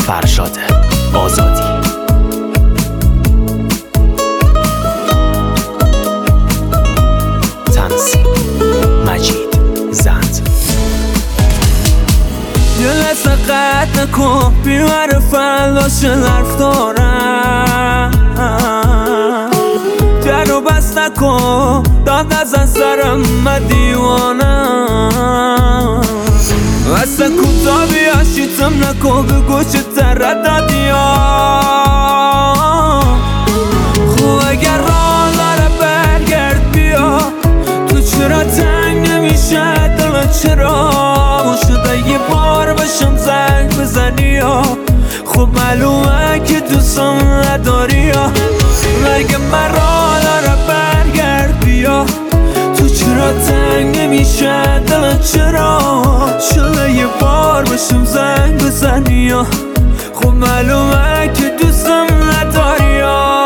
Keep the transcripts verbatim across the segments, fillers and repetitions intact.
فرشاد آزادی. تنظیم مجید زند. یه لحظه قطع نکن، بیمار فلاش حرف دارم. در رو بست نکن، داد نزن سرم من دیوانم. اصلا کوتا بیا شیطم نکن، بگو چه ترددی ها. خب اگر راه داره برگرد بیا، تو چرا تنگ نمیشه دلت؟ چرا شده یه بار بشم زنگ بزنی ها؟ خب معلومه که دوستم نداری ها. اگه من راه داره برگرد بیا، تو چرا تنگ نمیشه دلت؟ چرا شده یه بار بشم زنگ بزنی ها؟ خب معلومه که دوستم نداری ها.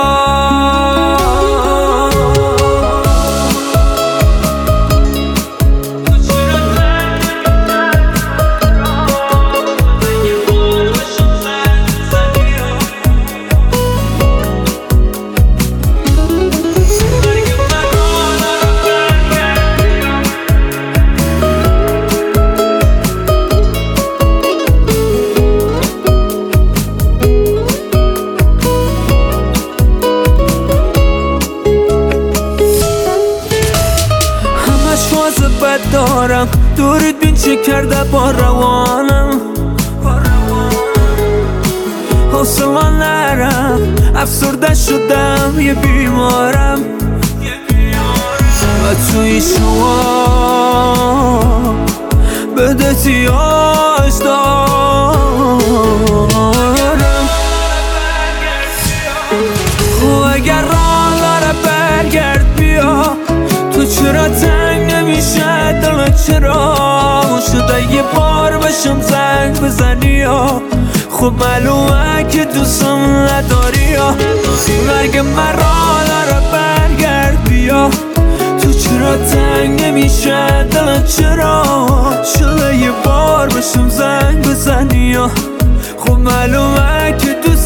بد دارم دورت بین چه کرده با روانم. حوصله نرم، افسرده شدم، یه بیمارم. و توی شما بدهتیاش دارم. خب اگر راه داره برگرد بیا، تو چرا تنگ نمیشه دلت؟ چرا شده یه بار بشم زنگ بزنی ها؟ خب معلومه که دوستم نداری ها. اگه من راه داره برگرد بیا، تو چرا تنگ نمیشه دلت؟ چرا شده یه بار بشم زنگ بزنی ها؟ خب معلومه که دوستم